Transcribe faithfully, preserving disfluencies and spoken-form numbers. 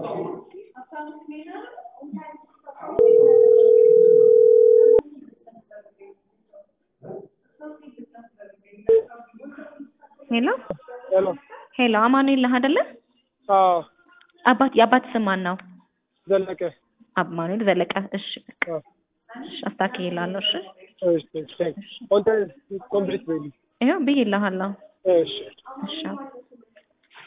ሄሎ ሄሎ ሄሎ አማኑኤል ነህ አይደለ? አዎ አባት የአባት ስም ማን ነው? ዘለቀ አማኑኤል ዘለቀ። እሺ አዎ እሺ አስታክዬልሃለሁ። እሺ እሺ እሺ ኮንታክት ኮምፕሊት በይልኝ። ይኸው ብዬልሃለሁ። እሺ እሺ